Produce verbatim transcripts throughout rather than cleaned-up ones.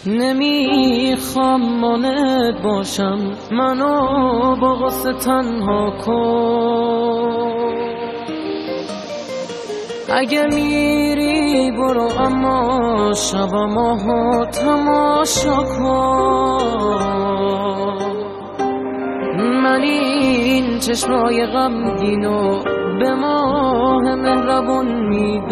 نمیخوام مانعت باشم، منو با غصه تنها کن. اگه میری برو، اما شب ماها تماشا کن. من این چشمای غمگینو به ماه مهربون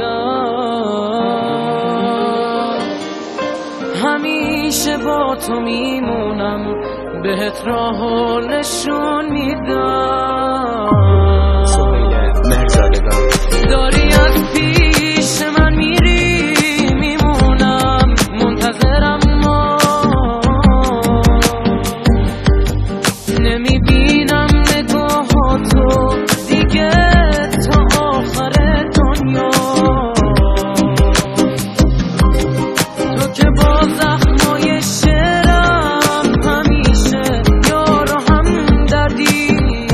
میدم، همیشه با تو میمونم، بهت راهو نشون میدم. داری از پیش من میری، میمونم منتظرم، ما نمیبینم نگاهاتو دیگه تا آخر دنیا. تو که با زخمای شعرم همیشه یار و همدردی،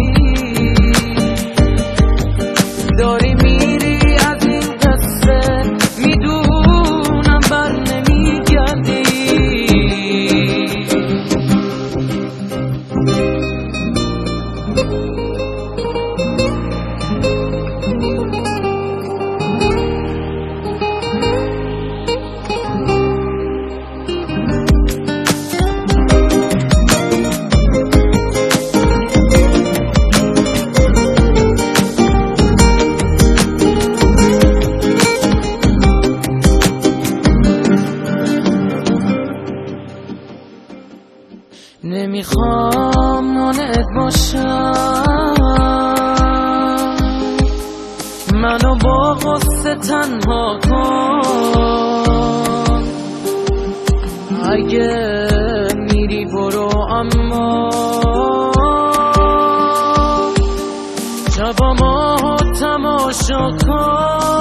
داری میری از این قصه، میدونم بر نمیگردی. نمیخوام مانعت باشم، منو با غصه تنها کن. اگه میری برو، اما شب ماها تماشا کن.